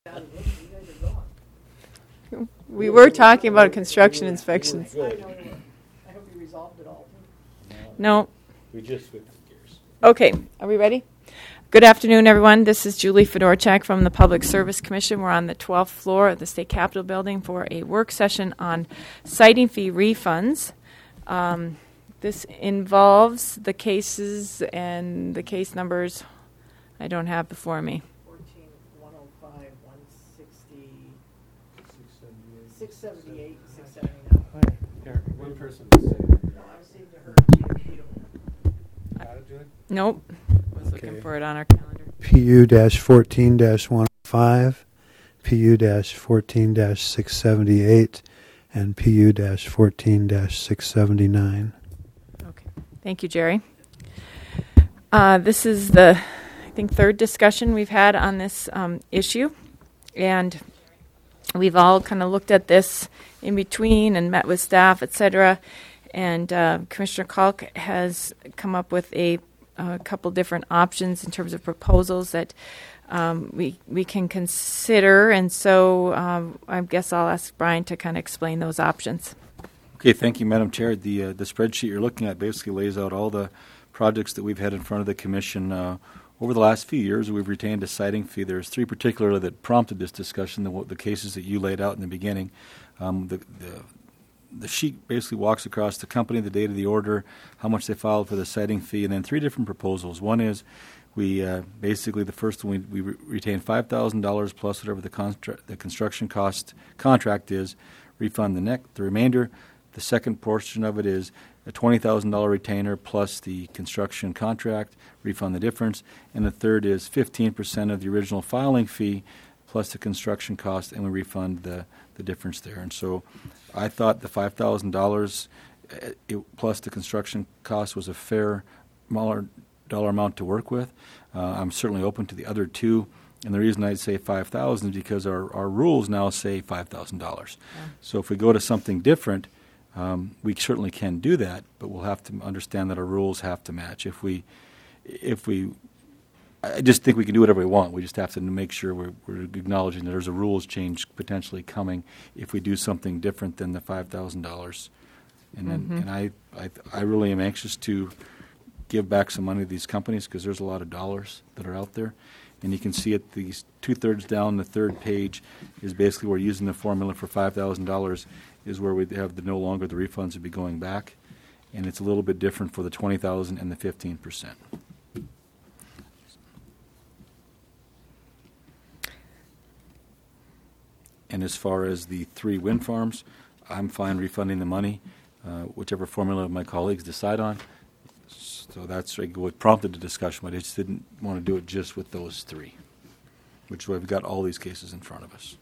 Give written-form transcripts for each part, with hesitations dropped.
We were talking about construction inspections. I know. I hope you resolved it all. No. We just switched gears. Okay, are we ready? Good afternoon, everyone. This is Julie Fedorchak from the Public Service Commission. We're on the 12th floor of the State Capitol building for a work session on citing fee refunds. This involves the cases and the case numbers I don't have before me. 14-105, 160, 678, 679. Here, one person. No, I was saying to her, you don't. Got it, Julie? Nope. I was looking Okay. for it on our calendar. PU-14-105, PU-14-678, and PU-14-679. Okay. Thank you, Jerry. This is the, I think, third discussion we've had on this issue. And we've all kind of looked at this in between and met with staff, et cetera. And Commissioner Kalk has come up with a couple different options in terms of proposals that we can consider. And so I guess I'll ask Brian to kind of explain those options. Okay, thank you, Madam Chair. The spreadsheet you're looking at basically lays out all the projects that we've had in front of the Commission over the last few years. We've retained a citing fee. There's three particularly that prompted this discussion, the cases that you laid out in the beginning. The sheet basically walks across the company, the date of the order, how much they filed for the citing fee, and then three different proposals. One is we basically, the first one, we retain $5,000 plus whatever the construction cost contract is, refund the remainder. The second portion of it is a $20,000 retainer plus the construction contract, refund the difference. And the third is 15% of the original filing fee plus the construction cost, and we refund the difference there. And so I thought the $5,000 plus the construction cost was a fair dollar amount to work with. I'm certainly open to the other two. And the reason I'd say $5,000 is because our rules now say $5,000. Yeah. So if we go to something different, we certainly can do that, but we'll have to understand that our rules have to match. I just think we can do whatever we want. We just have to make sure we're acknowledging that there's a rules change potentially coming if we do something different than the $5,000. And then, and I really am anxious to give back some money to these companies because there's a lot of dollars that are out there. And you can see it, these two-thirds down the third page is basically we're using the formula for $5,000 is where we have no longer the refunds would be going back. And it's a little bit different for the $20,000 and the 15%. And as far as the three wind farms, I'm fine refunding the money, whichever formula my colleagues decide on. So that's what prompted the discussion, but I just didn't want to do it just with those three, which is why we've got all these cases in front of us.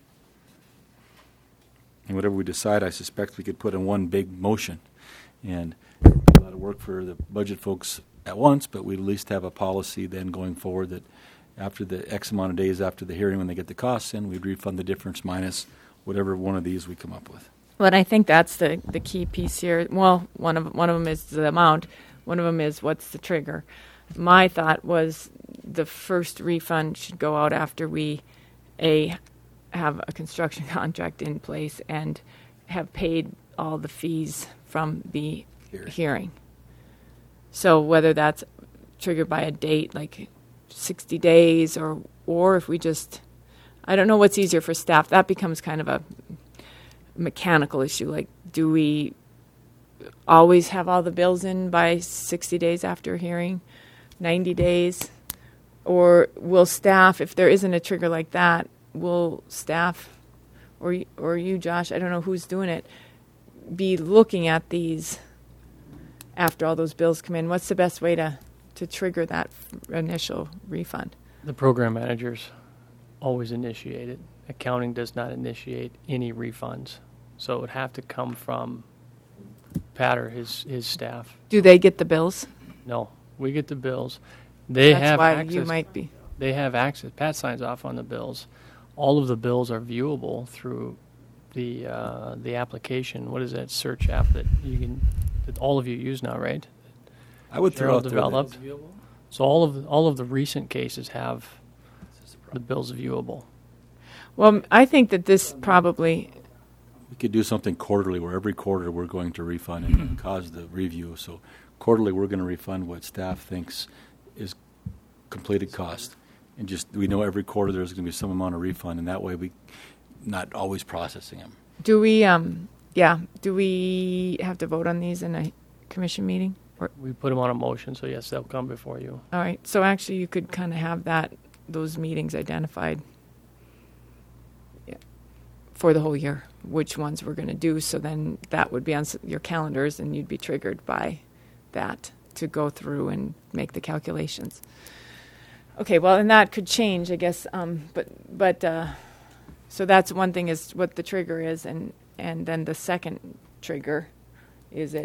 And whatever we decide, I suspect we could put in one big motion. And it'll be a lot of work for the budget folks at once, but we'd at least have a policy then going forward that after the X amount of days after the hearing when they get the costs in, we'd refund the difference minus whatever one of these we come up with. Well, I think that's the key piece here. Well, one of them is the amount. One of them is what's the trigger. My thought was the first refund should go out after we have a construction contract in place and have paid all the fees from the hearing. So whether that's triggered by a date like 60 days or if we just, I don't know what's easier for staff. That becomes kind of a mechanical issue. Like, do we always have all the bills in by 60 days after hearing, 90 days? Or will staff, if there isn't a trigger like that, will staff, or you, Josh, I don't know who's doing it, be looking at these after all those bills come in? What's the best way to trigger that initial refund? The program managers always initiate it. Accounting does not initiate any refunds. So it would have to come from Pat or his staff. Do they get the bills? No, we get the bills. They That's have why access. you might be. They have access. Pat signs off on the bills. All of the bills are viewable through the application. What is that search app that all of you use now, right? I would throw out developed. So all of the recent cases have the bills viewable. Well, I think that this probably, We could do something quarterly where every quarter we're going to refund and cause the review. So quarterly we're going to refund what staff thinks is completed cost. And just, we know every quarter there's going to be some amount of refund, and that way we not always processing them. do we have to vote on these in a commission meeting? Or, We put them on a motion, so yes, they'll come before you. all right, so actually you could kind of have those meetings identified for the whole year, which ones we're going to do. So then that would be on your calendars, and you'd be triggered by that to go through and make the calculations. Okay, well, and that could change, I guess. So that's one thing, is what the trigger is, and then the second trigger is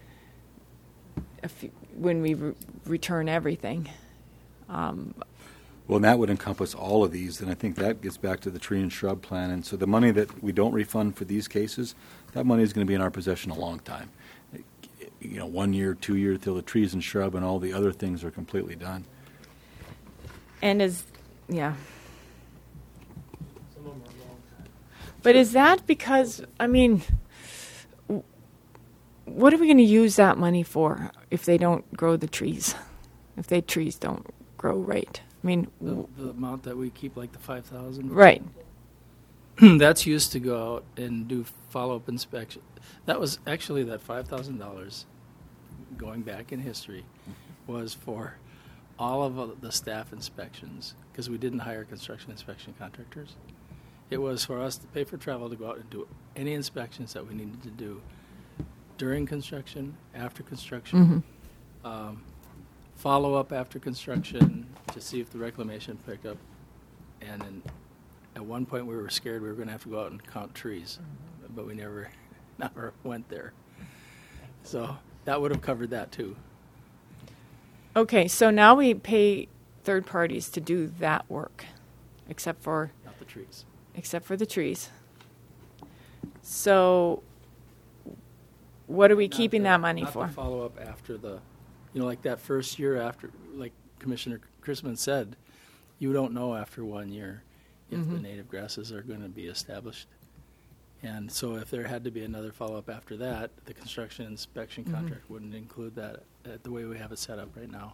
when we return everything. Well, and that would encompass all of these, and I think that gets back to the tree and shrub plan. And so the money that we don't refund for these cases, that money is going to be in our possession a long time. 1 year, 2 years, till the trees and shrub and all the other things are completely done. And but is that because, what are we going to use that money for if they don't grow the trees? If the trees don't grow right? The amount that we keep, like the 5,000. Right. That's used to go out and do follow-up inspection. That was actually that $5,000 going back in history was for all of the staff inspections, because we didn't hire construction inspection contractors. It was for us to pay for travel to go out and do any inspections that we needed to do during construction, after construction, follow up after construction to see if the reclamation picked up. And then at one point we were scared we were going to have to go out and count trees, but we never went there. So that would have covered that too. Okay, so now we pay third parties to do that work, except for Not the trees. the trees. So what are we keeping that money not for? The follow up after like that first year after, like Commissioner Chrisman said, you don't know after 1 year if the native grasses are going to be established. And so if there had to be another follow-up after that, the construction inspection contract wouldn't include that the way we have it set up right now.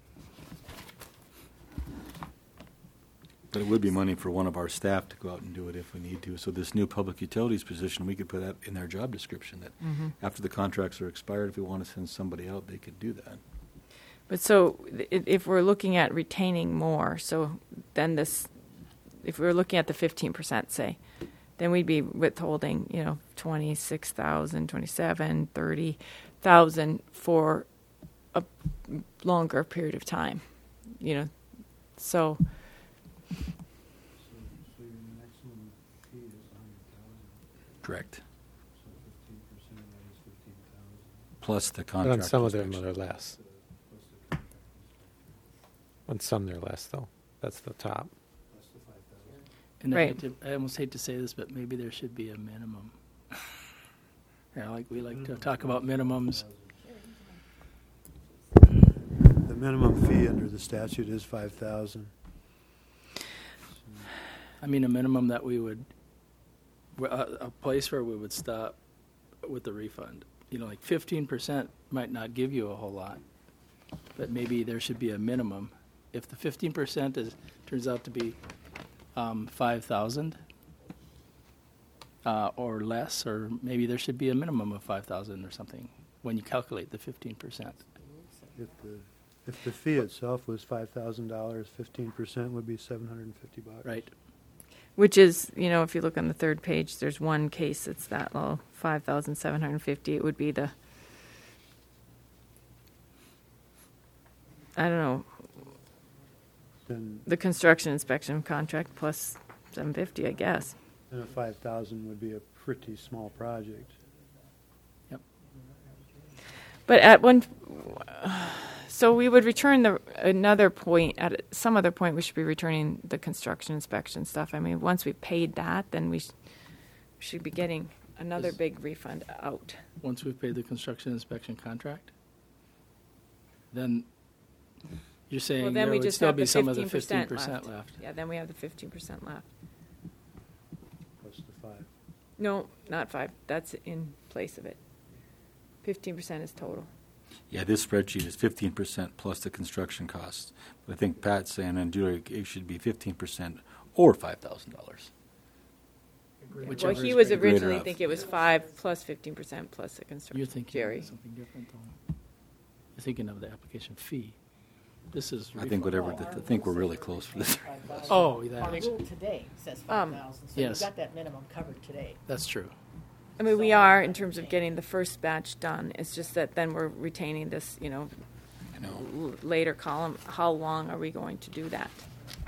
But it would be money for one of our staff to go out and do it if we need to. So this new public utilities position, we could put that in their job description, that after the contracts are expired, if we want to send somebody out, they could do that. But so if we're looking at retaining more, so then if we're looking at the 15%, say, then we'd be withholding, 26,000, 27, 30,000 for a longer period of time, so. So your maximum fee is 100,000. Correct. So 15% of that is 15,000. Plus the But contract. on some of them inspection. they're less. Plus the contract On some they're less, though. That's the top. plus the 5,000. And Right. I almost hate to say this, but maybe there should be a minimum. We like to talk about minimums. The minimum fee under the statute is 5,000. I mean, a minimum that we would, a place where we would stop with the refund. 15% might not give you a whole lot, but maybe there should be a minimum. If the 15% turns out to be 5,000 or less, or maybe there should be a minimum of 5,000 or something when you calculate the 15%. If the fee itself was $5,000, 15% would be $750. Right. Which is, if you look on the third page, there's one case that's that low, 5,750. It would be the, I don't know, Then the construction inspection contract plus 750, I guess. a 5,000 would be a pretty small project. But at so we would return at some other point we should be returning the construction inspection stuff. Once we've paid that, then we should be getting another big refund out. Once we've paid the construction inspection contract, then you're saying Well, then there we would just still have be the some of the 15% 15% left. Yeah, then we have the 15% left. 5. No, not 5. That's in place of it. 15% is total. Yeah, this spreadsheet is 15% plus the construction costs. But I think Pat's saying, and Julie, it should be 15% or $5,000. Well, he was greater originally of. thinking it was 5 plus 15% plus the construction. You're thinking Jerry. of something different, though. You're thinking of the application fee. This is. I think whatever. I think we're really close for this. Oh, Our that, rule today says Um, 5,000, so you've yes. got that minimum covered today. that's true. I mean, we are in terms of getting the first batch done. It's just that then we're retaining this, I know. later column. How long are we going to do that?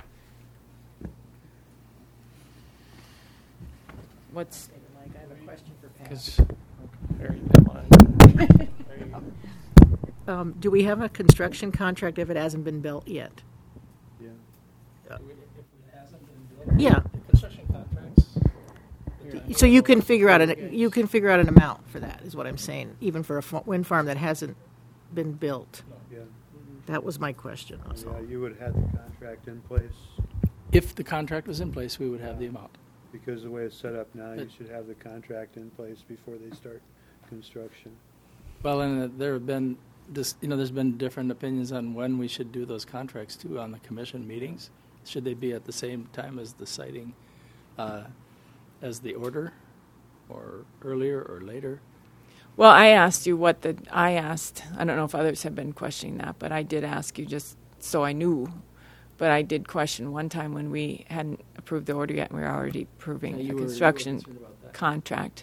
What's David, Mike, I have a question for Pat. 'Cause- there you go. There you go. Do we have a construction contract if it hasn't been built yet? Yeah. If it hasn't been built, Yeah. the construction contracts. So you can figure out an amount for that, is what I'm saying, even for a wind farm that hasn't been built. Yeah. That was my question. Also. Yeah, you would have had the contract in place, If the contract was in place, we would have the amount. because the way it's set up now, you But- should have the contract in place before they start construction. Well, and there have been there's been different opinions on when we should do those contracts too on the commission meetings. Should they be at the same time as the siting, as the order, or earlier or later? Well, I asked you I don't know if others have been questioning that, but I did ask you just so I knew. But I did question one time when we hadn't approved the order yet and we were already approving Yeah, a you were construction concerned about that. contract.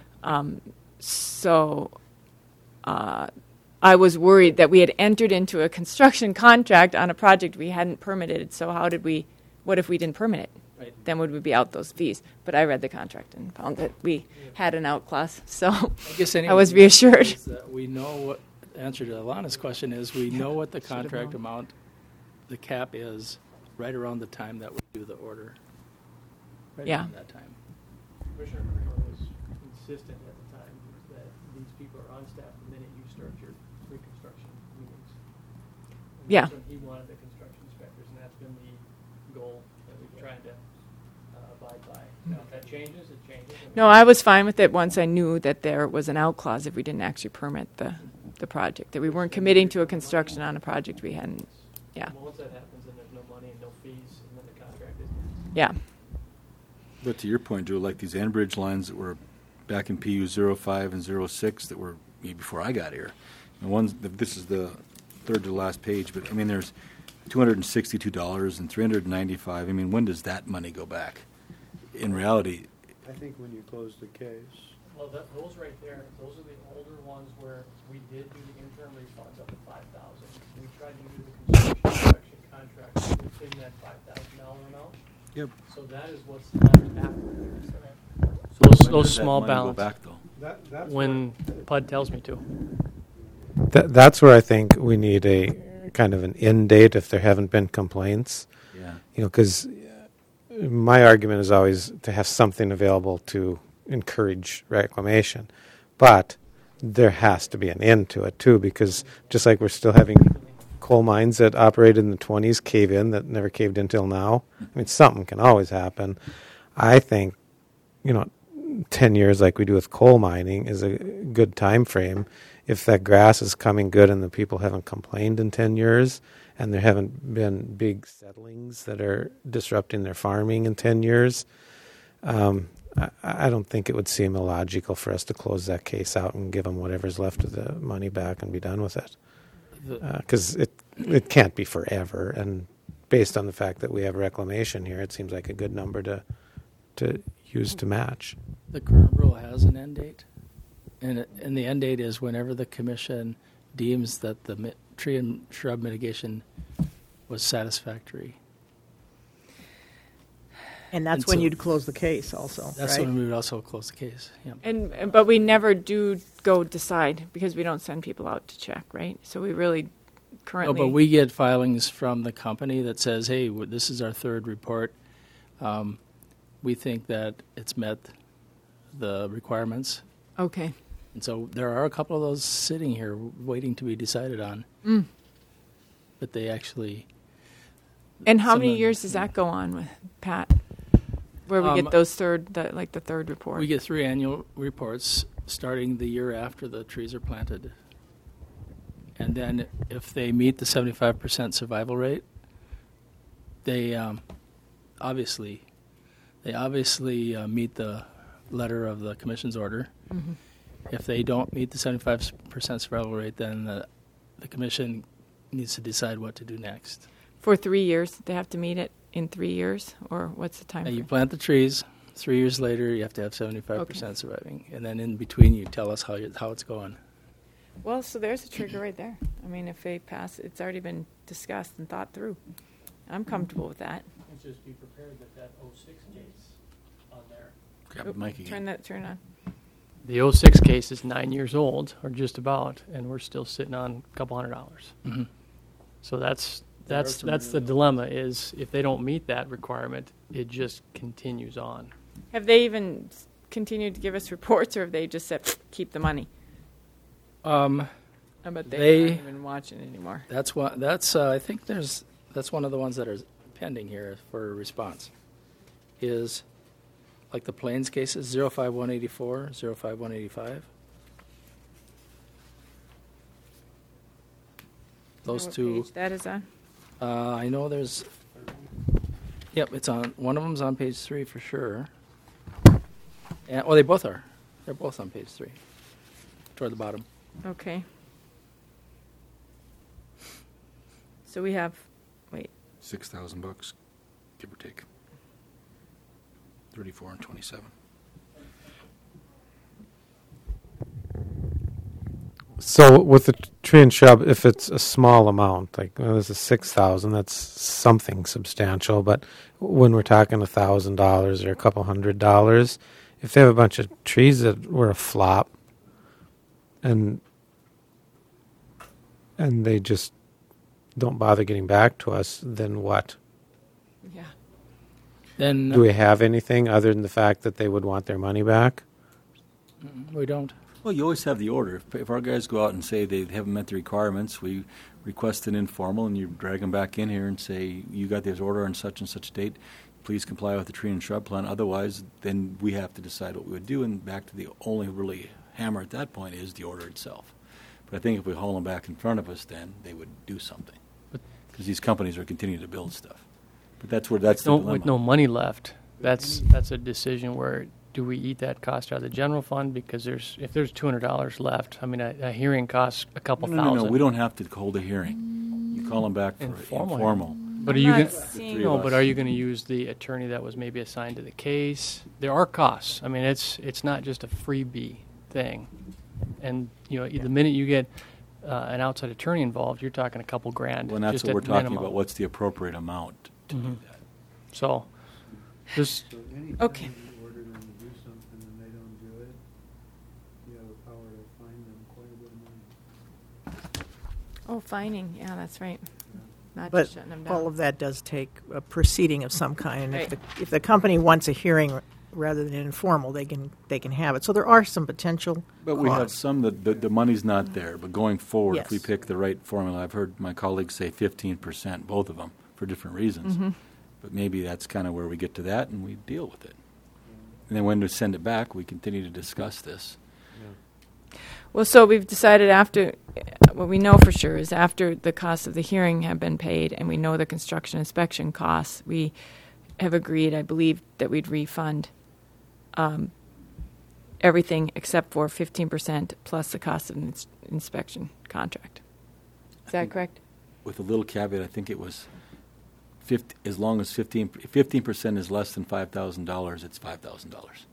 I was worried that we had entered into a construction contract on a project we hadn't permitted. So what if we didn't permit it? Right. Then would we be out those fees? But I read the contract and found that we had an out clause. So I guess I was reassured. is that we know what the answer to Alana's question is. We know what the contract amount, the cap is, right around the time that we do the order. Right Yeah. around that time. Commissioner Carroll was consistent at the time that these people are on staff the minute you start your pre-construction meetings. And Yeah. that's when he wanted the construction inspectors, and that's been the goal that we've tried to abide by. Now, if that changes, it changes. No, I was fine with it once I knew that there was an out clause if we didn't actually permit the project, that we weren't committing to a construction on a project we hadn't. Yeah. Well, once that happens, then there's no money and no fees, and then the contract is. Yeah. But to your point, Joe, like these Enbridge lines that were back in PU 05 and 06 that were before I got here. And this is the third to last page, but I mean, there's $262 and $395. I mean, when does that money go back? In reality, I think when you close the case, Well, those right there, those are the older ones where we did do the interim refunds up to $5,000. We tried to do the construction contract within that $5,000 amount. Yep. So that is what's left after. So when Those does that small money go balance. back though? When PUD tells me to. That's where I think we need a kind of an end date if there haven't been complaints. Yeah. Because my argument is always to have something available to encourage reclamation. But there has to be an end to it, too, because just like we're still having coal mines that operated in the 20s cave in that never caved in till now, I mean, something can always happen. I think, 10 years like we do with coal mining is a good time frame. If that grass is coming good and the people haven't complained in 10 years and there haven't been big settlings that are disrupting their farming in 10 years, I don't think it would seem illogical for us to close that case out and give them whatever's left of the money back and be done with it. Because it can't be forever. And based on the fact that we have reclamation here, it seems like a good number to use to match. The current rule has an end date, and the end date is whenever the commission deems that the tree and shrub mitigation was satisfactory. And that's And when so- you'd close the case also, That's right? when we would also close the case. Yeah. But we never do go decide because we don't send people out to check, right? So we really No, currently. but we get filings from the company that says, "Hey, this is our third report. We think that it's met the requirements." Okay. And so there are a couple of those sitting here waiting to be decided on. But they actually, And how Some many of- years does that go on with Pat? Where we get those the third report. We get 3 annual reports starting the year after the trees are planted. And then if they meet the 75% survival rate, they obviously meet the letter of the commission's order. Mm-hmm. If they don't meet the 75% survival rate, then the commission needs to decide what to do next. For 3 years, they have to meet it in 3 years, or what's the time You frame? plant the trees. 3 years later, you have to have 75% surviving, and then in between, you tell us how it's going. Well, so there's a trigger right there. I mean, if they pass, it's already been discussed and thought through. I'm comfortable with that. And just be prepared that 06 case on there. Grab the mic again. Turn on. The 06 case is 9 years old, or just about, and we're still sitting on a couple $100. Mm-hmm. So that's some the dilemma. Is if they don't meet that requirement, it just continues on. Have they even continued to give us reports, or have they just said, keep the money? I bet they're not even watching it anymore. That's one. I think that's one of the ones that are pending here for a response. Is like the Plains cases 05184, 05185. Those What two. page that is on? I know there's. Yep, it's on. One of them's on page 3 for sure. And, they both are. They're both on page 3, toward the bottom. Okay. So we have, $6,000, give or take. 34 and 27. So with the tree and shrub, if it's a small amount, like this is 6,000, that's something substantial. But when we're talking $1,000 or a couple $100, if they have a bunch of trees that were a flop, and they just don't bother getting back to us, then what? yeah. Then Do we have anything other than the fact that they would want their money back? we don't. Well, you always have the order. If our guys go out and say they haven't met the requirements, we request an informal, and you drag them back in here and say, you got this order on such and such date. Please comply with the tree and shrub plan. Otherwise, then we have to decide what we would do. And back to the only really hammer at that point is the order itself. But I think if we haul them back in front of us, then they would do something. Because these companies are continuing to build stuff. But that's the dilemma. With no money left, that's a decision where do we eat that cost out of the general fund? Because if there's $200 left, I mean, a hearing costs a couple thousand. No, we don't have to hold a hearing. You call them back for informal. But I'm are you not going? seeing- No, but are you going to use the attorney that was maybe assigned to the case? There are costs. I mean, it's not just a freebie thing. And the minute you get an outside attorney involved, you're talking a couple grand. Well, and that's just what at we're talking minimum. about. What's the appropriate amount to do that? So, this So any Okay. time you order them to do something and they don't do it, you have the power to fine them quite a bit of money. Oh, fining. Yeah, that's right. Not But just shutting them down. all of that does take a proceeding of some kind. Right. If the company wants a hearing rather than informal, they can have it. So there are some potential But we have costs. some that the money's not there. But going forward, if we Yes. pick the right formula, I've heard my colleagues say 15%, both of them, for different reasons. Mm-hmm. But maybe that's kind of where we get to that and we deal with it. And then when we send it back, we continue to discuss this. Well, so we've decided what we know for sure is after the costs of the hearing have been paid and we know the construction inspection costs, we have agreed, I believe, that we'd refund everything except for 15% plus the cost of an inspection contract. Is that correct? With a little caveat, I think it was 50, as long as 15% is less than $5,000, it's $5,000.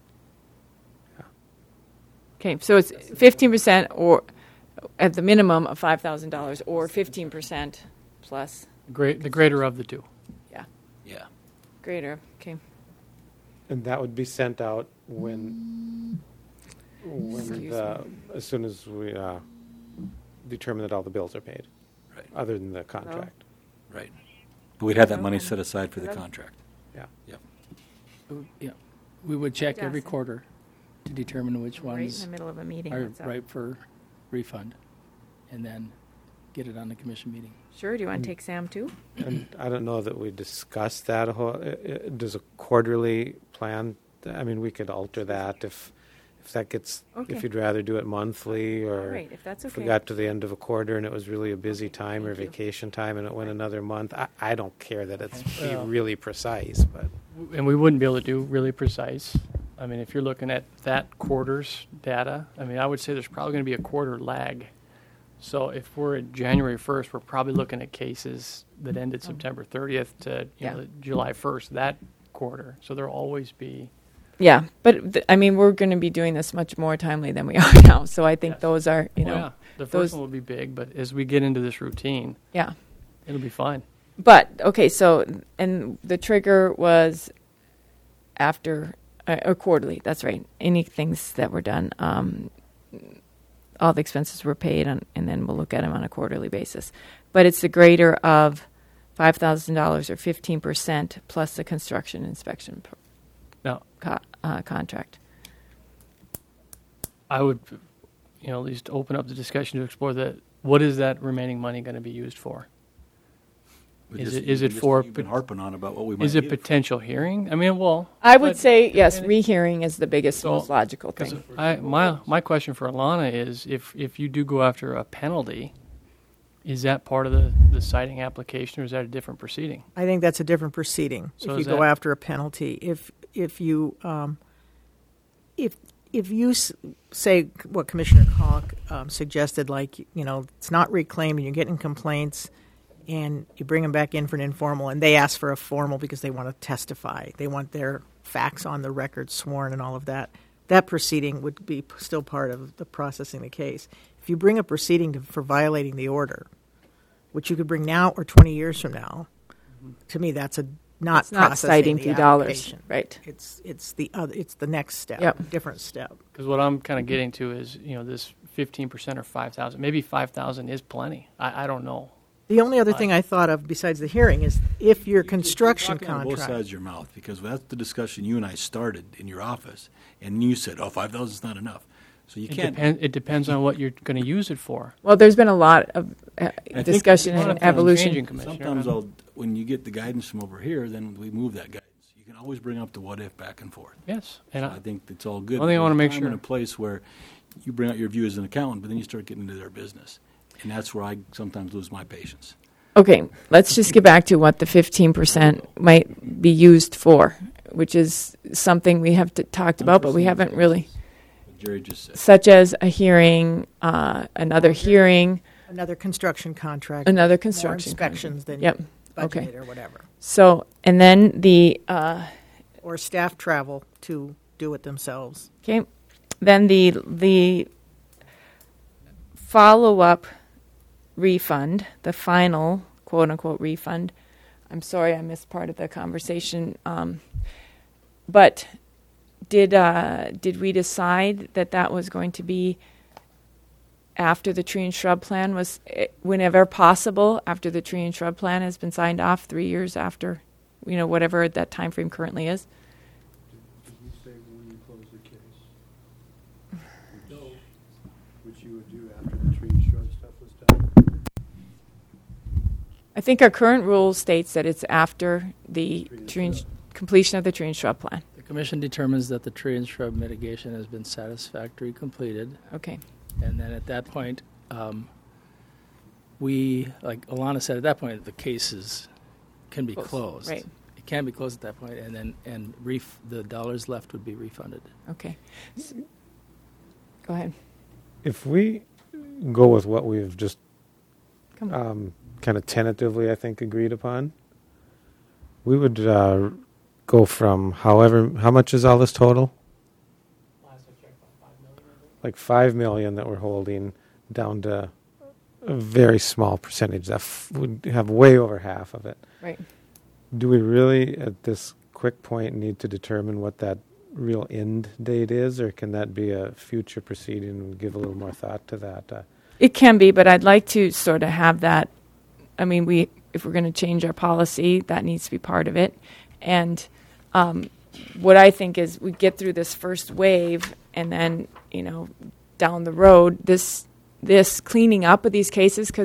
Okay, so it's 15% or at the minimum of $5,000 or 15% plus the greater of the two. Yeah. greater. Okay. And that would be sent out when Excuse as soon as we determine that all the bills are paid, Right. other than the contract. Right. But we'd have that money set aside for the contract. Yeah. Yep. Yeah, we would check every Justin. quarter to determine which Right in ones the middle of a meeting. are that's up. ripe for refund, and then get it on the commission meeting. Sure. Do you want to take Sam too? And I don't know that we discussed that. Does a quarterly plan? I mean, we could alter that if that gets. Okay. If you'd rather do it monthly, or All right, if that's if we okay. got to the end of a quarter and it was really a busy time or thank you. vacation time and it went another month. I don't care that it's be Well- really precise, but And we wouldn't be able to do really precise. I mean, if you're looking at that quarter's data, I mean, I would say there's probably going to be a quarter lag. So if we're at January 1st, we're probably looking at cases that ended September 30th to Yeah. July 1st, that quarter. So there'll always be. Yeah, but I mean, we're going to be doing this much more timely than we are now. So I think Yes. those are, Oh, yeah. The those- first one will be big, but as we get into this routine, yeah. it'll be fine. But okay, so and the trigger was after or quarterly. That's right. Any things that were done, all the expenses were paid, and then we'll look at them on a quarterly basis. But it's the greater of $5,000 or 15% plus the construction inspection Now, contract. I would, at least open up the discussion to explore that. What is that remaining money going to be used for? We Is just- it- is we it just- for You've been pot- harping on about what we might Is it need it for. potential hearing? I mean, well, I would but- say yes. and- Rehearing is the biggest, So- most logical Because thing. my question for Alana is, if you do go after a penalty, is that part of the citing application, or is that a different proceeding? I think that's a different proceeding. So If you is go that- after a penalty, if you say what Commissioner Hawk suggested, like it's not reclaimed and you're getting complaints, and you bring them back in for an informal, and they ask for a formal because they want to testify, they want their facts on the record, sworn, and all of that. That proceeding would be still part of the processing the case. If you bring a proceeding for violating the order, which you could bring now or 20 years from now, to me that's not It's not processing citing the few dollars, application. right? It's the next step, Yep. different step. Because what I'm kind of getting to is, this 15% or 5,000, maybe 5,000 is plenty. I don't know. The only other thing I thought of besides the hearing is if your construction You're talking on both contract. sides of your mouth, because that's the discussion you and I started in your office, and you said, 5,000 is not enough. So you can't. It depends on what you're going to use it for. Well, there's been a lot of I think discussion a lot and of things evolution. changing, Commissioner. Sometimes when you get the guidance from over here, then we move that guidance. You can always bring up the what if back and forth. Yes, and So I think it's all good. One thing I wanna There's make time sure- in a place where you bring out your view as an accountant, but then you start getting into their business, and that's where I sometimes lose my patience. Okay, let's just get back to what the 15% might be used for, which is something we have talked about, but we haven't really, What Jerry just said. such as a hearing, another hearing, Another construction contract. another More construction. inspections than Yep. you Okay. budgeted or whatever. So, and then Or staff travel to do it themselves. okay, then the follow-up refund, the final quote-unquote refund. I'm sorry I missed part of the conversation, but did we decide that was going to be after the tree and shrub plan was, whenever possible, after the tree and shrub plan has been signed off, 3 years after, whatever that time frame currently is? Did you say when you close the case? Which you would do after the tree and shrub stuff was done? I think our current rule states that it's after the completion of the tree and shrub plan. The commission determines that the tree and shrub mitigation has been satisfactorily completed, Okay. and then at that point, we, like Alana said, at that point, the cases can be closed. Right. It can be closed at that point, and then the dollars left would be refunded. Okay. Go ahead. if we go with what we've just Come on. kind of tentatively, I think, agreed upon, we would go from how much is all this total? Last I checked, about 5 million, I think. Like 5 million that we're holding down to a very small percentage that would have way over half of it. Right. Do we really, at this quick point, need to determine what that real end date is, or can that be a future proceeding and give a little more thought to that? It can be, but I'd like to sort of have that. I mean, if we're going to change our policy, that needs to be part of it. And what I think is we get through this first wave, and then down the road, this cleaning up of these cases, because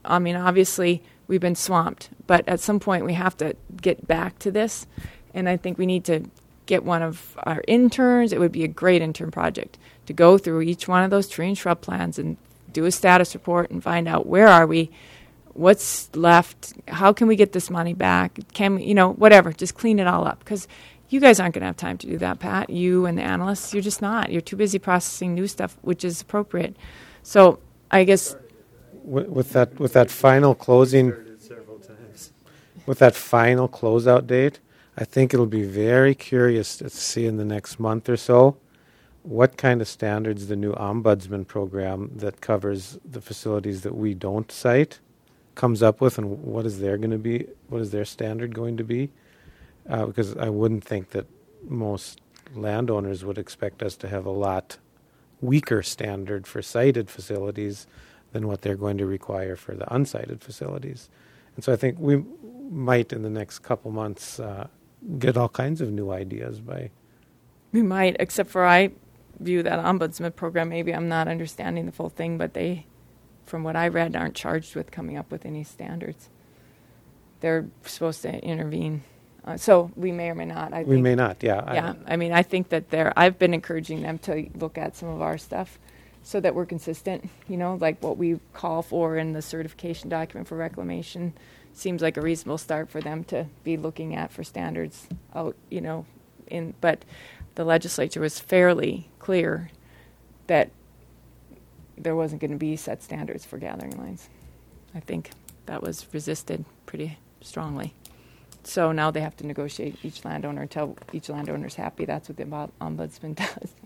I mean, obviously, we've been swamped, but at some point we have to get back to this, and I think we need to get one of our interns. It would be a great intern project to go through each one of those tree and shrub plans and do a status report and find out where are we, what's left, how can we get this money back, can we, whatever, just clean it all up, because you guys aren't going to have time to do that, Pat. You and the analysts, you're just not. You're too busy processing new stuff, which is appropriate. So I guess with that final closing, with that final closeout date, I think it'll be very curious to see in the next month or so what kind of standards the new ombudsman program that covers the facilities that we don't cite comes up with, and what is their standard going to be? Because I wouldn't think that most landowners would expect us to have a lot weaker standard for cited facilities than what they're going to require for the uncited facilities. And so I think we might, in the next couple months, get all kinds of new ideas by... We might, except for I view that ombudsman program, maybe I'm not understanding the full thing, but they, from what I read, aren't charged with coming up with any standards. They're supposed to intervene. So we may or may not. We may not, yeah. Yeah, I mean, I think that I've been encouraging them to look at some of our stuff so that we're consistent, like what we call for in the certification document for reclamation seems like a reasonable start for them to be looking at for standards out, but the legislature was fairly clear that there wasn't going to be set standards for gathering lines. I think that was resisted pretty strongly. So now they have to negotiate each landowner until each landowner's happy. That's what the ombudsman does.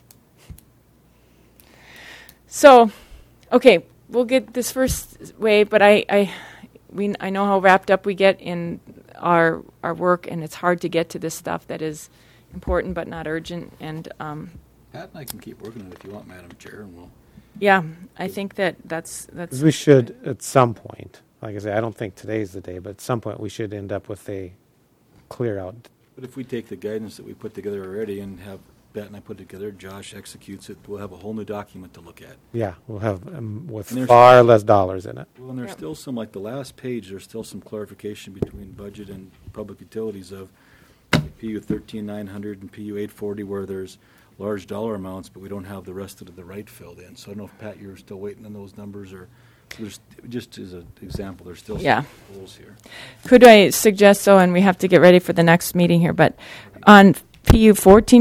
So, okay, we'll get this first wave, but I know how wrapped up we get in our work, and it's hard to get to this stuff that is important but not urgent. And Pat and I can keep working on it if you want, Madam Chair, and we'll... Yeah, I think that's... We should, at some point, like I say, I don't think today's the day, but at some point we should end up with a clear out. But if we take the guidance that we put together already and have Pat and I put together, Josh executes it, we'll have a whole new document to look at. Yeah, we'll have with far less dollars in it. Well, and there's still some, like the last page, there's still some clarification between budget and public utilities of PU 13900 and PU 840 where there's large dollar amounts, but we don't have the rest of the right filled in. So I don't know if, Pat, you're still waiting on those numbers, or there's, just as an example, there's still some holes here. Could I suggest, and we have to get ready for the next meeting here, but on PU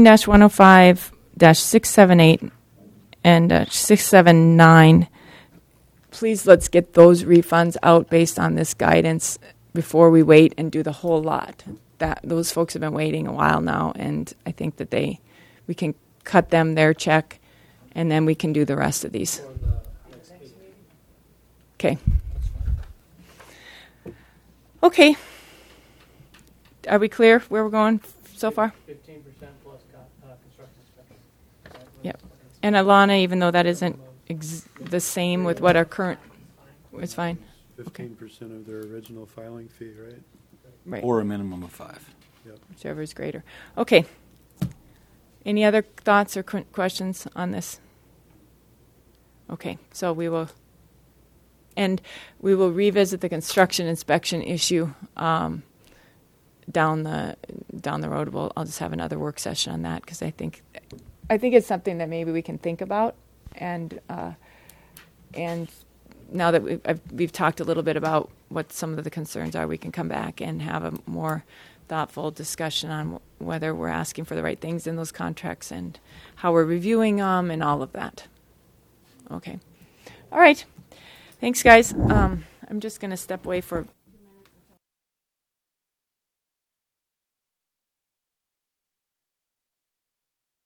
14-105-678 and 679, please let's get those refunds out based on this guidance before we wait and do the whole lot. Those folks have been waiting a while now, and I think that we can cut them their check, and then we can do the rest of these. Okay. Okay. Are we clear where we're going so far? 15% plus construction inspection. Yep. And Alana, even though that isn't the same with what our current, it's fine. 15% of their original filing fee, right? Right. Or a minimum of 5. Yep. Whichever is greater. Okay. Any other thoughts or questions on this? Okay. So we will revisit the construction inspection issue down the road. I'll just have another work session on that because I think it's something that maybe we can think about, and now that we've talked a little bit about what some of the concerns are, we can come back and have a more thoughtful discussion on whether we're asking for the right things in those contracts and how we're reviewing them and all of that. Okay. All right. Thanks, guys. I'm just going to step away for